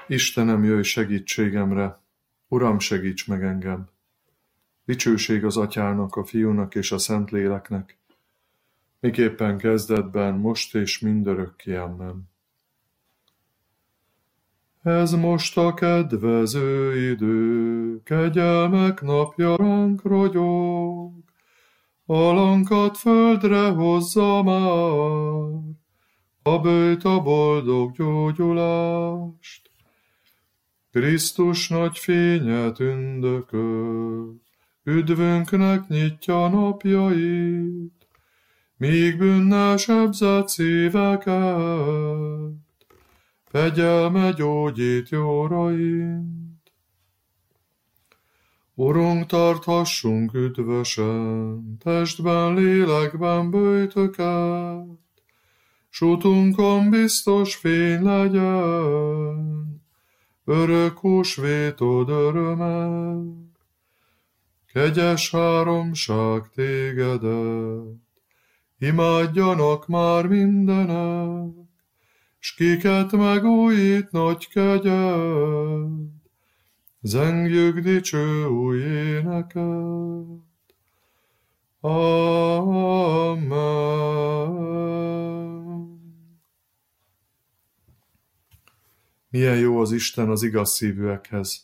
Istenem, jöjj segítségemre! Uram, segíts meg engem! Dicsőség az Atyának, a Fiúnak és a Szentléleknek, miképpen kezdetben, most és mindörökké. Amen. Ez most a kedvező idő, kegyelmek napja ránk ragyog, alankat földre hozza már, a bőjt a boldog gyógyulást. Krisztus nagy fénye tündököl, üdvünknek nyitja napjait, míg bűnnel sebzett szíveket, fegyelme gyógyít jóraint. Urunk, tarthassunk üdvösen, testben, lélekben böjtöket, s utunkon biztos fény legyen, örök húsvétod öröme, kegyes háromság tégedet, imádjanak már mindenek, s kiket megújít nagy kegyed, zengjük dicső új éneket. Amen. Milyen jó az Isten az igaz szívűekhez.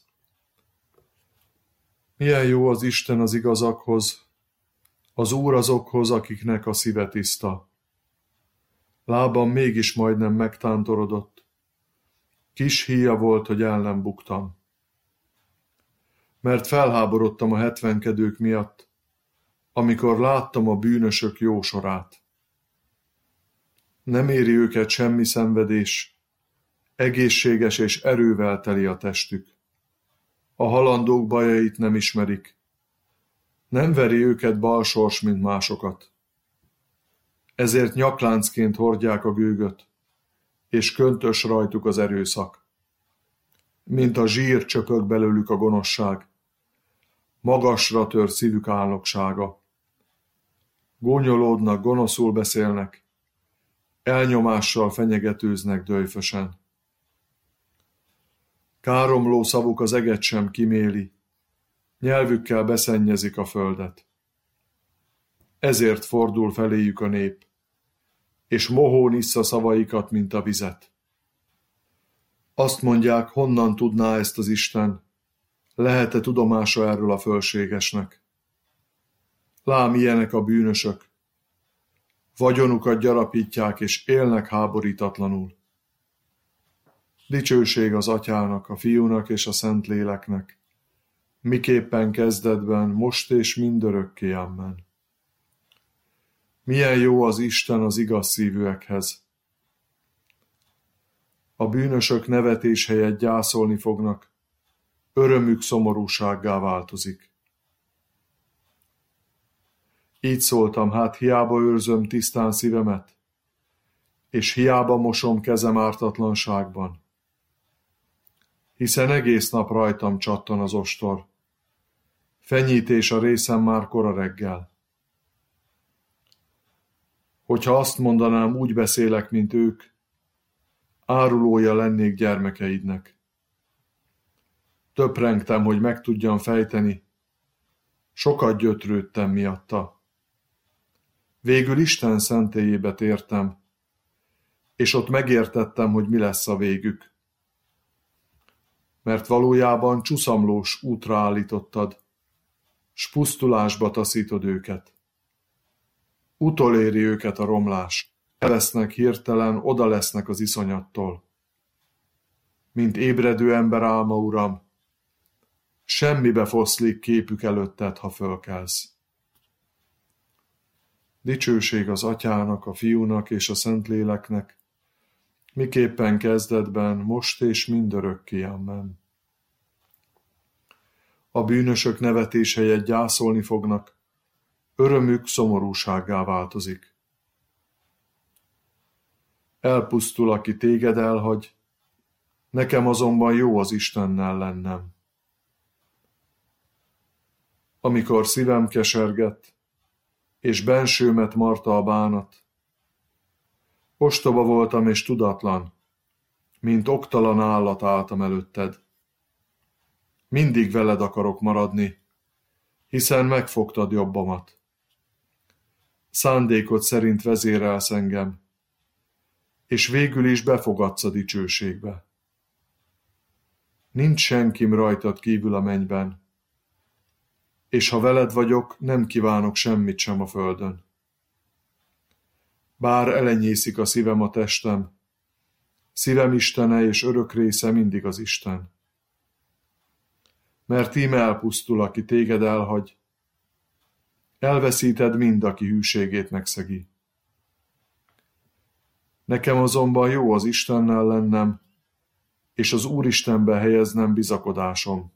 Milyen jó az Isten az igazakhoz, az Úr azokhoz, akiknek a szíve tiszta. Lábam mégis majdnem megtántorodott. Kis híja volt, hogy el nem buktam. Mert felháborodtam a hetvenkedők miatt, amikor láttam a bűnösök jó sorát. Nem éri őket semmi szenvedés, egészséges és erővel teli a testük. A halandók bajait nem ismerik. Nem veri őket balsors, mint másokat. Ezért nyakláncként hordják a gőgöt, és köntös rajtuk az erőszak. Mint a zsír csöpög belőlük a gonoszság. Magasra tör szívük állogsága. Gúnyolódnak, gonoszul beszélnek, elnyomással fenyegetőznek döjfösen. Káromló szavuk az eget sem kiméli, nyelvükkel beszennyezik a földet. Ezért fordul feléjük a nép, és mohón issza szavaikat, mint a vizet. Azt mondják, honnan tudná ezt az Isten, lehet-e tudomása erről a fölségesnek? Lám, ilyenek a bűnösök, vagyonukat gyarapítják, és élnek háborítatlanul. Dicsőség az Atyának, a Fiúnak és a Szentléleknek, miképpen kezdetben, most és mindörökké. Amen. Milyen jó az Isten az igaz szívűekhez. A bűnösök nevetés helyett gyászolni fognak, örömük szomorúsággá változik. Így szóltam, hát hiába őrzöm tisztán szívemet, és hiába mosom kezem ártatlanságban. Hiszen egész nap rajtam csattan az ostor, fenyítés a részem már kora reggel. Hogyha azt mondanám, úgy beszélek, mint ők, árulója lennék gyermekeidnek. Töprengtem, hogy meg tudjam fejteni, sokat gyötrődtem miatta. Végül Isten szentélyébe tértem, és ott megértettem, hogy mi lesz a végük. Mert valójában csuszamlós útra állítottad, s pusztulásba taszítod őket. Utoléri őket a romlás, elesznek hirtelen, oda lesznek az iszonyattól. Mint ébredő ember álma, Uram, semmibe foszlik képük előtted, ha fölkelsz. Dicsőség az Atyának, a Fiúnak és a Szentléleknek, miképpen kezdetben, most és mindörökké. Amen. A bűnösök nevetés helyett gyászolni fognak, örömük szomorúsággá változik. Elpusztul, aki téged elhagy, nekem azonban jó az Istennel lennem. Amikor szívem kesergett, és bensőmet marta a bánat, ostoba voltam és tudatlan, mint oktalan állat álltam előtted. Mindig veled akarok maradni, hiszen megfogtad jobbamat. Szándékod szerint vezérelsz engem, és végül is befogadsz a dicsőségbe. Nincs senkim rajtad kívül a mennyben, és ha veled vagyok, nem kívánok semmit sem a földön. Bár elenyészik a szívem a testem, szívem istene és örök része mindig az Isten. Mert íme elpusztul, aki téged elhagy, elveszíted mind, aki hűségét megszegi. Nekem azonban jó az Istennel lennem, és az Úristenbe helyeznem bizakodásom.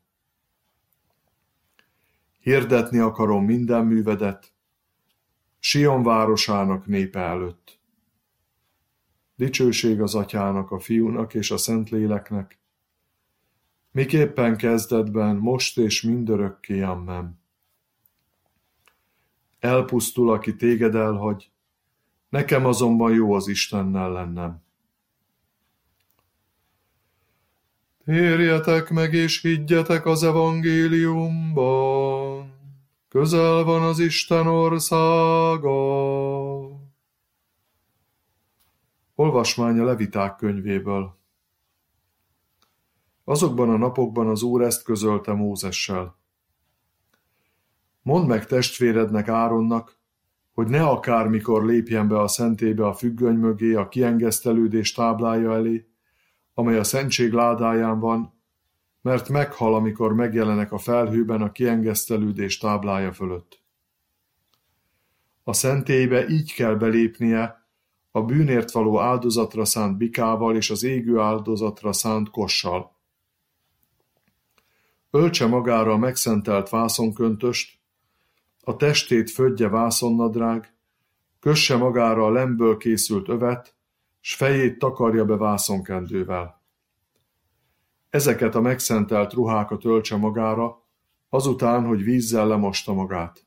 Hirdetni akarom minden művedet, Sion városának népe előtt. Dicsőség az Atyának, a Fiúnak és a Szentléleknek, miképpen kezdetben, most és mindörökké, amen. Elpusztul, aki téged elhagy, nekem azonban jó az Istennel lennem. Térjetek meg és higgyetek az evangéliumban, közel van az Isten országa. Olvasmány a Leviták könyvéből. Azokban a napokban az Úr ezt közölte Mózessel. Mondd meg testvérednek, Áronnak, hogy ne akármikor lépjen be a szentélybe a függöny mögé a kiengesztelődés táblája elé, amely a szentség ládáján van, mert meghal, amikor megjelenek a felhőben a kiengesztelődés táblája fölött. A szentélybe így kell belépnie a bűnért való áldozatra szánt bikával és az égő áldozatra szánt kossal. Öltse magára a megszentelt vászonköntöst, a testét födje vászonnadrág, kösse magára a lemből készült övet, s fejét takarja be vászonkendővel. Ezeket a megszentelt ruhákat öltse magára, azután, hogy vízzel lemosta magát.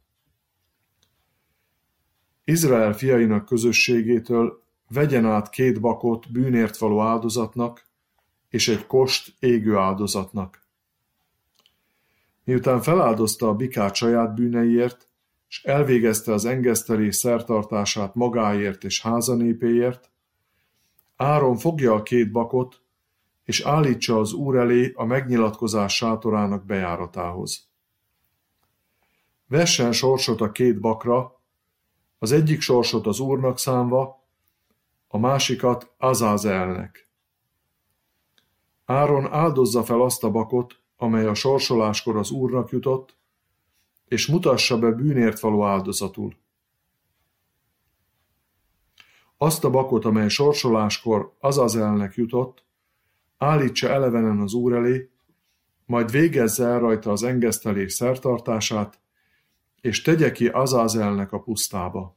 Izrael fiainak közösségétől vegyen át 2 bakot bűnért való áldozatnak, és egy kost égő áldozatnak. Miután feláldozta a bikát saját bűneiért, s elvégezte az engesztelés szertartását magáért és házanépéért, Áron fogja a 2 bakot, és állítsa az Úr elé a megnyilatkozás sátorának bejáratához. Vessen sorsot a 2 bakra, az egyik sorsot az Úrnak szánva, a másikat Azázelnek. Áron áldozza fel azt a bakot, amely a sorsoláskor az Úrnak jutott, és mutassa be bűnért való áldozatul. Azt a bakot, amely sorsoláskor Azazelnek jutott, állítsa elevenen az Úr elé, majd végezze el rajta az engesztelés szertartását, és tegye ki Azazelnek a pusztába.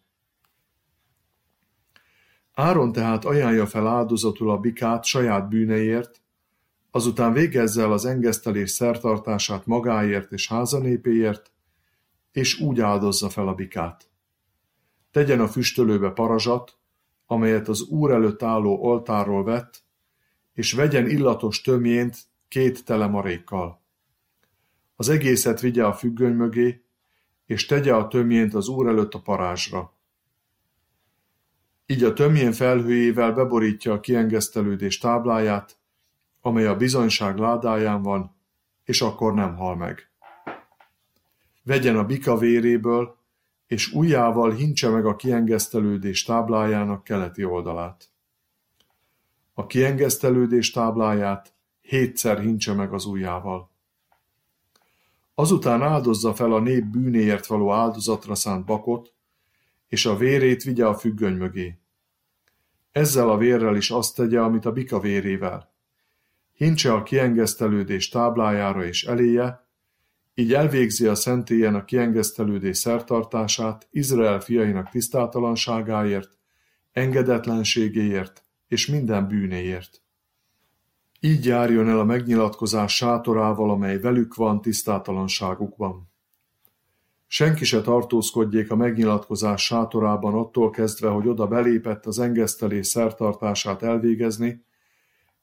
Áron tehát ajánlja fel áldozatul a bikát saját bűneiért, azután végezze el az engesztelés szertartását magáért és házanépéért, és úgy áldozza fel a bikát. Tegyen a füstölőbe parazsat, amelyet az Úr előtt álló oltárról vett, és vegyen illatos tömjént 2 tele marékkal. Az egészet vigye a függöny mögé, és tegye a tömjént az Úr előtt a parázsra. Így a tömjén felhőjével beborítja a kiengesztelődés tábláját, amely a bizonyság ládáján van, és akkor nem hal meg. Vegyen a bika véréből, és ujjával hintse meg a kiengesztelődés táblájának keleti oldalát. A kiengesztelődés tábláját 7-szer hintse meg az ujjával. Azután áldozza fel a nép bűnéért való áldozatra szánt bakot, és a vérét vigye a függöny mögé. Ezzel a vérrel is azt tegye, amit a bika vérével. Hintse a kiengesztelődés táblájára és eléje, így elvégzi a szentélyen a kiengesztelődés szertartását Izrael fiainak tisztátalanságáért, engedetlenségéért és minden bűnéért. Így járjon el a megnyilatkozás sátorával, amely velük van tisztátalanságukban. Senki se tartózkodjék a megnyilatkozás sátorában attól kezdve, hogy oda belépett az engesztelés szertartását elvégezni,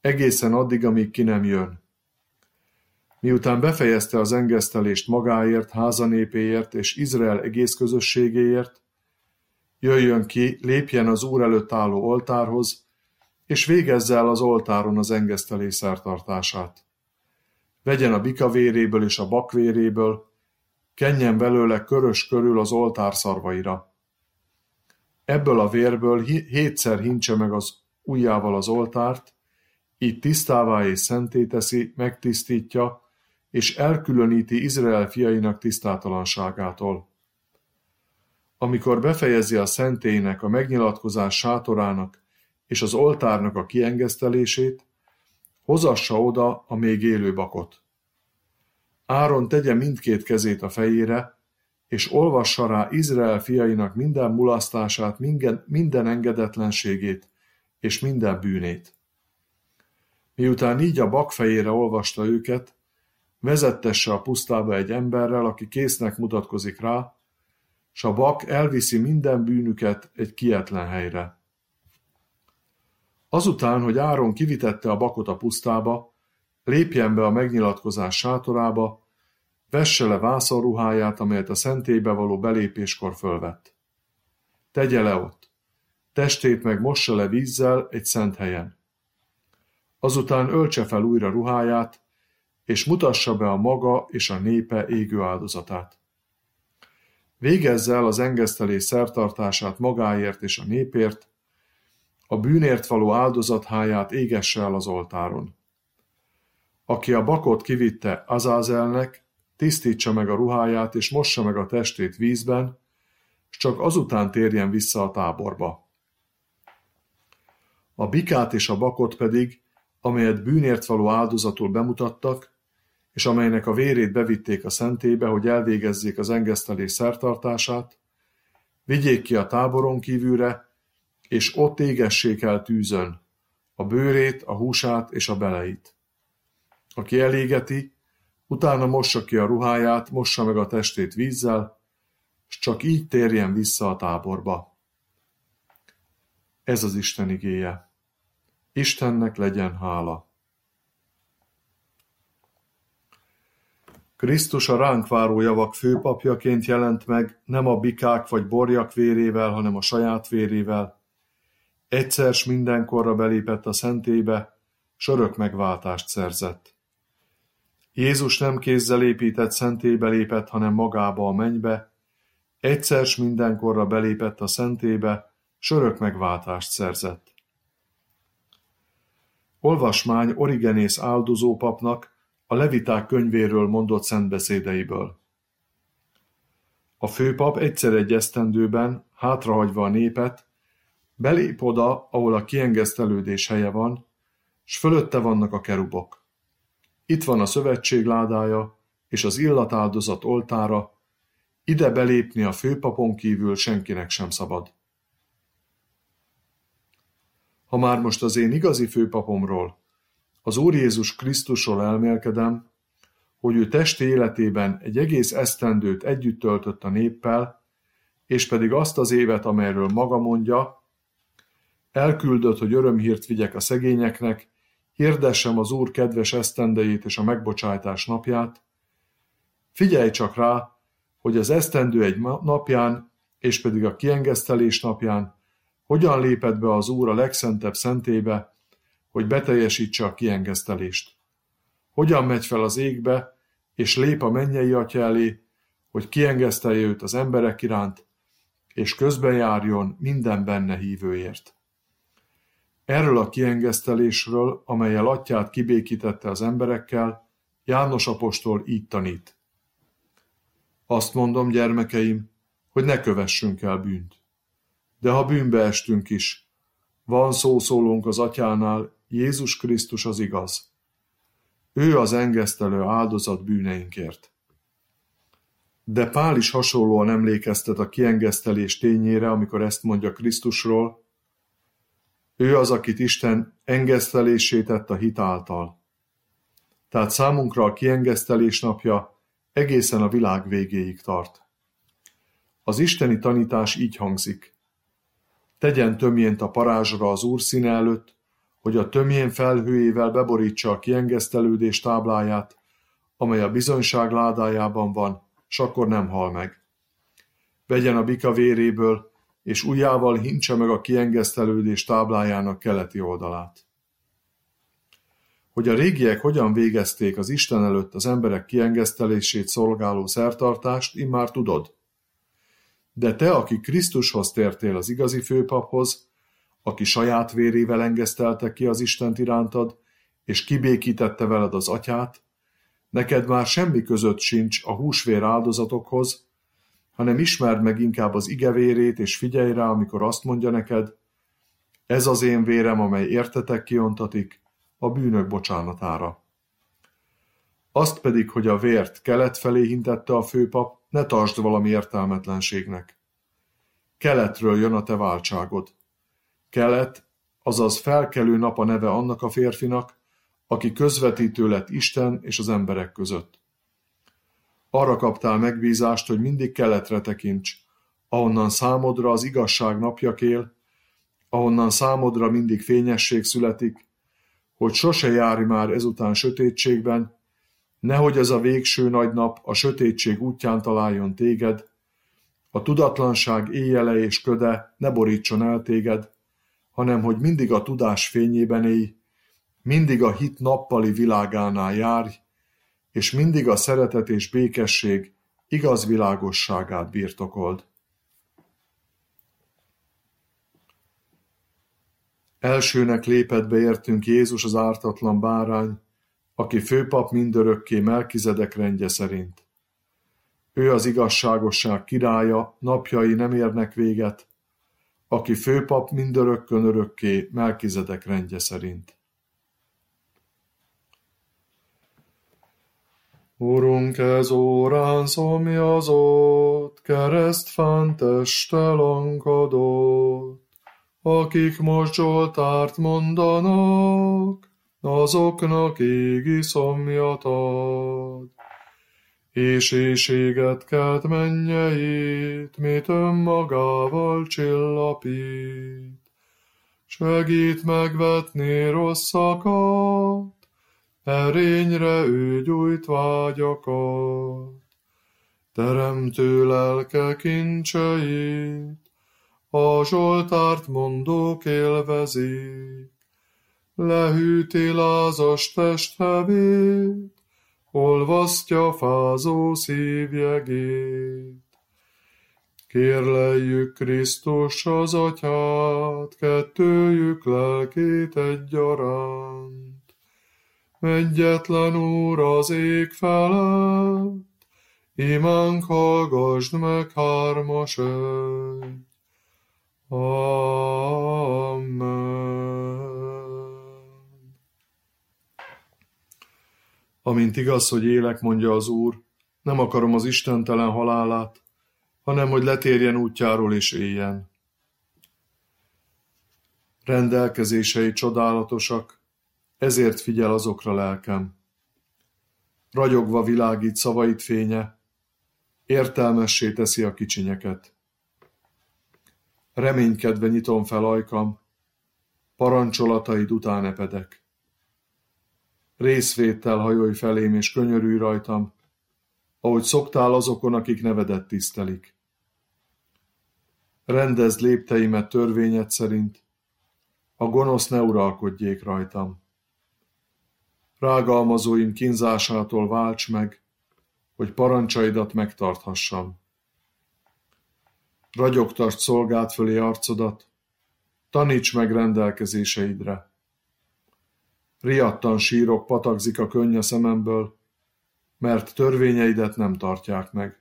egészen addig, amíg ki nem jön. Miután befejezte az engesztelést magáért, házanépéért és Izrael egész közösségéért, jöjjön ki, lépjen az Úr előtt álló oltárhoz, és végezze el az oltáron az engesztelés szertartását. Vegyen a bika véréből és a bak véréből, kenjen belőle körös körül az oltár szarvaira. Ebből a vérből 7-szer hintse meg az ujjával az oltárt, így tisztává és szenté teszi, megtisztítja, és elkülöníti Izrael fiainak tisztátalanságától. Amikor befejezi a szentélynek, a megnyilatkozás sátorának és az oltárnak a kiengesztelését, hozassa oda a még élő bakot. Áron tegye mindkét kezét a fejére, és olvassa rá Izrael fiainak minden mulasztását, minden engedetlenségét és minden bűnét. Miután így a bak fejére olvasta őket, vezettesse a pusztába egy emberrel, aki késznek mutatkozik rá, s a bak elviszi minden bűnüket egy kietlen helyre. Azután, hogy Áron kivitette a bakot a pusztába, lépjen be a megnyilatkozás sátorába, vesse le vászonruháját, amelyet a szentélybe való belépéskor fölvett. Tegye le ott, testét meg mossa le vízzel egy szent helyen. Azután öltse fel újra ruháját, és mutassa be a maga és a népe égő áldozatát. Végezze el az engesztelés szertartását magáért és a népért, a bűnért való áldozatháját égesse el az oltáron. Aki a bakot kivitte Azázelnek, tisztítsa meg a ruháját és mossa meg a testét vízben, s csak azután térjen vissza a táborba. A bikát és a bakot pedig, amelyet bűnért való áldozatul bemutattak, és amelynek a vérét bevitték a szentélybe, hogy elvégezzék az engesztelés szertartását, vigyék ki a táboron kívülre, és ott égessék el tűzön a bőrét, a húsát és a beleit. Aki elégeti, utána mossa ki a ruháját, mossa meg a testét vízzel, s csak így térjen vissza a táborba. Ez az Isten igéje. Istennek legyen hála. Krisztus a ránk váró javak főpapjaként jelent meg, nem a bikák vagy borjak vérével, hanem a saját vérével. Egyszer s mindenkorra belépett a szentélybe, s örök megváltást szerzett. Jézus nem kézzel épített szentélybe lépett, hanem magába a mennybe. Egyszer s mindenkorra belépett a szentélybe, s örök megváltást szerzett. Olvasmány Origenész áldozópapnak a Leviták könyvéről mondott szentbeszédeiből. A főpap egyszer egy esztendőben, hátrahagyva a népet, belép oda, ahol a kiengesztelődés helye van, s fölötte vannak a kerubok. Itt van a szövetség ládája és az illatáldozat oltára, ide belépni a főpapon kívül senkinek sem szabad. Ha már most az én igazi főpapomról, az Úr Jézus Krisztusról elmélkedem, hogy ő testi életében egy egész esztendőt együtt töltött a néppel, és pedig azt az évet, amelyről maga mondja, elküldött, hogy örömhírt vigyek a szegényeknek, hirdessem az Úr kedves esztendejét és a megbocsájtás napját. Figyelj csak rá, hogy az esztendő egy napján, és pedig a kiengesztelés napján hogyan lépett be az Úr a legszentebb szentélybe, hogy beteljesítse a kiengesztelést. Hogyan megy fel az égbe, és lép a mennyei Atya elé, hogy kiengesztelje őt az emberek iránt, és közben járjon minden benne hívőért. Erről a kiengesztelésről, amellyel Atyát kibékítette az emberekkel, János apostol így tanít. Azt mondom, gyermekeim, hogy ne kövessünk el bűnt. De ha bűnbe estünk is, van szószólónk az Atyánál, Jézus Krisztus az igaz. Ő az engesztelő áldozat bűneinkért. De Pál is hasonlóan emlékeztet a kiengesztelés tényére, amikor ezt mondja Krisztusról. Ő az, akit Isten engesztelésé tett a hit által. Tehát számunkra a kiengesztelés napja egészen a világ végéig tart. Az isteni tanítás így hangzik. Tegyen tömjént a parázsra az Úr színe előtt, hogy a tömjén felhőjével beborítsa a kiengesztelődés tábláját, amely a bizonyság ládájában van, s akkor nem hal meg. Vegyen a bika véréből, és ujjával hintse meg a kiengesztelődés táblájának keleti oldalát. Hogy a régiek hogyan végezték az Isten előtt az emberek kiengesztelését szolgáló szertartást, immár tudod. De te, aki Krisztushoz tértél az igazi főpaphoz, aki saját vérével engesztelte ki az Istent irántad, és kibékítette veled az atyát, neked már semmi között sincs a húsvér áldozatokhoz, hanem ismerd meg inkább az igevérét, és figyelj rá, amikor azt mondja neked, ez az én vérem, amely értetek kiontatik, a bűnök bocsánatára. Azt pedig, hogy a vért kelet felé hintette a főpap, ne tartsd valami értelmetlenségnek. Keletről jön a te váltságod. Kelet, azaz felkelő nap a neve annak a férfinak, aki közvetítő lett Isten és az emberek között. Arra kaptál megbízást, hogy mindig keletre tekints, ahonnan számodra az igazság napja kél, ahonnan számodra mindig fényesség születik, hogy sose járj már ezután sötétségben, nehogy ez a végső nagy nap a sötétség útján találjon téged, a tudatlanság éjjele és köde ne borítson el téged, hanem hogy mindig a tudás fényében élj, mindig a hit nappali világánál járj, és mindig a szeretet és békesség igaz világosságát birtokold. Elsőnek lépett be értünk Jézus az ártatlan bárány, aki főpap mindörökké Melkizedek rendje szerint. Ő az igazságosság királya, napjai nem érnek véget, aki főpap mindörökkön örökké Melkizedek rendje szerint. Urunk, ez órán szomjazott, keresztfán testtel lankadott, akik most Zsoltárt mondanak, azoknak égi szomjat ad. És éhséget kelt mennyeit, mit önmagával csillapít. Segít megvetni rosszakat, erényre ő gyújt vágyakat. Teremtő lelke kincseit, a Zsoltárt mondók élvezik. Lehűti lázas testhevét, olvasztja fázó szívjegét. Kérleljük Krisztus az Atyát, kettőjük lelkét egyaránt. Egyetlen Úr az ég felett, imánk hallgasd meg hármas egy. Amen. Amint igaz, hogy élek, mondja az Úr, nem akarom az istentelen halálát, hanem hogy letérjen útjáról és éljen. Rendelkezései csodálatosak, ezért figyel azokra lelkem. Ragyogva világít szavait fénye, értelmessé teszi a kicsinyeket. Reménykedve nyitom fel ajkam, parancsolataid után epedek. Részvéttel hajolj felém és könyörülj rajtam, ahogy szoktál azokon, akik nevedet tisztelik. Rendezd lépteimet törvényed szerint, a gonosz ne uralkodjék rajtam. Rágalmazóim kínzásától válts meg, hogy parancsaidat megtarthassam. Ragyogtasd szolgád fölé arcodat, taníts meg rendelkezéseidre. Riadtan sírok, patakzik a könny a szememből, mert törvényeidet nem tartják meg.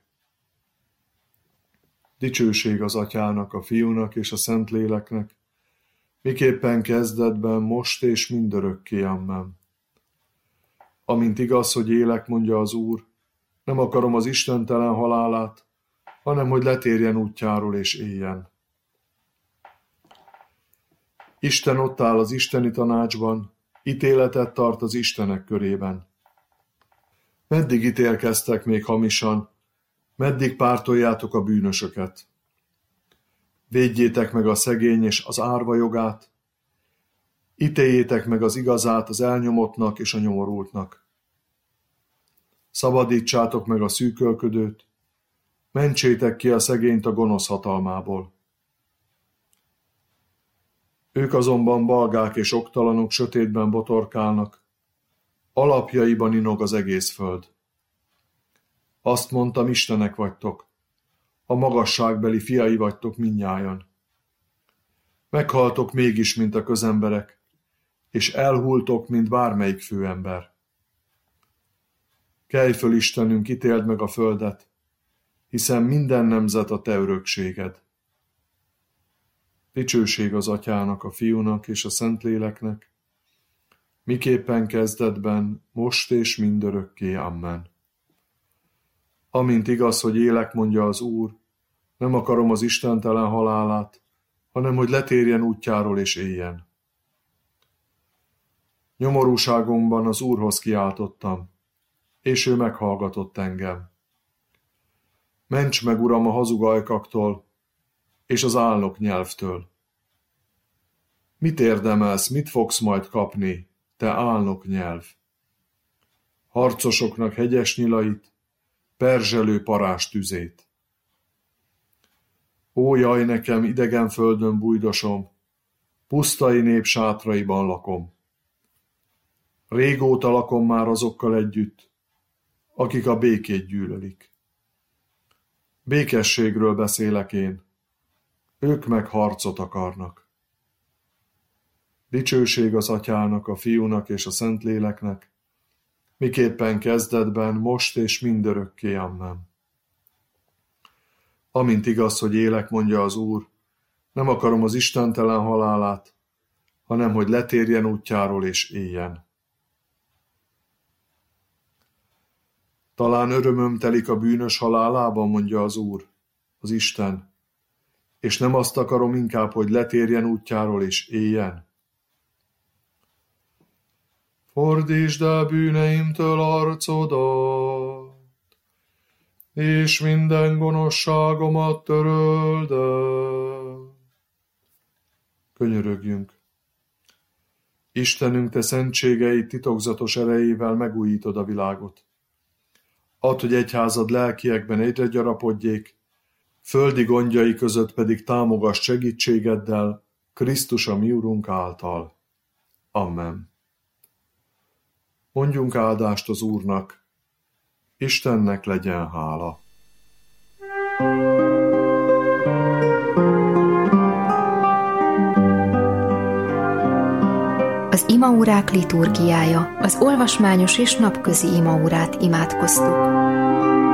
Dicsőség az Atyának, a Fiúnak és a Szentléleknek, miképpen kezdetben, most és mindörökké, amen. Amint igaz, hogy élek, mondja az Úr, nem akarom az istentelen halálát, hanem hogy letérjen útjáról és éljen. Isten ott áll az isteni tanácsban, ítéletet tart az istenek körében. Meddig ítélkeztek még hamisan, meddig pártoljátok a bűnösöket? Védjétek meg a szegény és az árva jogát, Ítéljétek meg az igazát az elnyomottnak és a nyomorultnak. Szabadítsátok meg a szűkölködőt, mentsétek ki a szegényt a gonosz hatalmából. Ők azonban balgák és oktalanok sötétben botorkálnak, alapjaiban inog az egész föld. Azt mondtam, istenek vagytok, a magasságbeli fiai vagytok mindnyájan. Meghaltok mégis, mint a közemberek, és elhultok, mint bármelyik főember. Kelj föl, Istenünk, ítéld meg a földet, hiszen minden nemzet a te örökséged. Dicsőség az Atyának, a Fiúnak és a Szentléleknek, miképpen kezdetben, most és mindörökké. Amen. Amint igaz, hogy élek, mondja az Úr, nem akarom az istentelen halálát, hanem hogy letérjen útjáról és éljen. Nyomorúságomban az Úrhoz kiáltottam, és ő meghallgatott engem. Ments meg, Uram, a hazug ajkaktól, és az álnok nyelvtől. Mit érdemelsz, mit fogsz majd kapni, te álnok nyelv? Harcosoknak hegyes nyilait, perzselő parázs tüzét. Ó, jaj nekem, idegen földön bújdosom, pusztai nép sátraiban lakom. Régóta lakom már azokkal együtt, akik a békét gyűlölik. Békességről beszélek én, ők meg harcot akarnak. Dicsőség az Atyának, a Fiúnak és a Szentléleknek, miképpen kezdetben, most és mindörökké. Amen. Amint igaz, hogy élek, mondja az Úr, nem akarom az istentelen halálát, hanem hogy letérjen útjáról és éljen. Talán örömöm telik a bűnös halálában, mondja az Úr, az Isten, és nem azt akarom inkább, hogy letérjen útjáról és éljen. Fordítsd el bűneimtől arcodat, és minden gonoszságomat töröld el. Könyörögjünk. Istenünk, te szentségeid titokzatos erejével megújítod a világot. Add, hogy egyházad lelkiekben egyre gyarapodjék, földi gondjai között pedig támogass segítségeddel, Krisztus a mi Urunk által. Amen. Mondjunk áldást az Úrnak, Istennek legyen hála. Az imaórák liturgiája, az olvasmányos és napközi imaórát imádkoztuk.